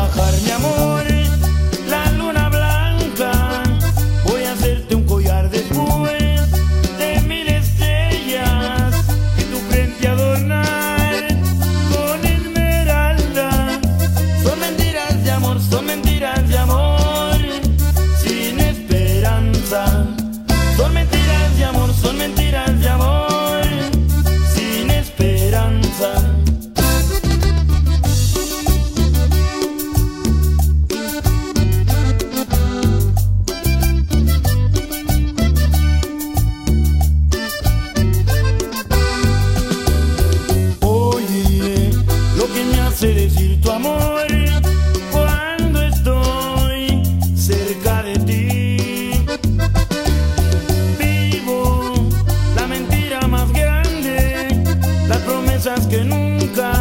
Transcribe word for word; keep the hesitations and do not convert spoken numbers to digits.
bajar, mi amor, la luna blanca. Voy a hacerte un collar después de mil estrellas y tu frente adornar con esmeralda. Son mentiras de amor, son mentiras de amor sin esperanza. Son mentiras de amor, son mentiras de amor sin esperanza. Oye, lo que me hace decir tu amor cuando estoy cerca de ti. Vivo la mentira más grande, las promesas que nunca